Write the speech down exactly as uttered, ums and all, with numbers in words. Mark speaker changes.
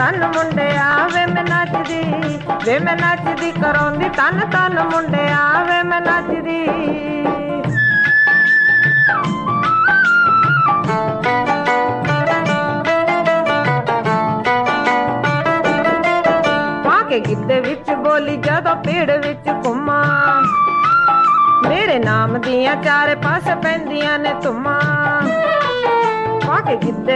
Speaker 1: ਤਨ ਮੁੰਡਿਆ ਵੇ ਮੈਂ ਨੱਚਦੀ, ਵੇ ਮੈਂ ਨੱਚਦੀ ਕਰਾਉਂਦੀ ਤਨ ਤਨ ਮੁੰਡਿਆ ਵੇ ਮੈਂ ਨੱਚਦੀ। ਪਾ ਕੇ ਗਿੱਧੇ ਵਿੱਚ ਬੋਲੀ ਜਦੋਂ ਪੀੜ ਵਿੱਚ ਘੁੰਮਾਂ, ਮੇਰੇ ਨਾਮ ਦੀਆਂ ਚਾਰੇ ਪਾਸੇ ਪੈਂਦੀਆਂ ਨੇ ਧੁੰਮਾਂ। ਪਾ ਕੇ ਗਿੱਧੇ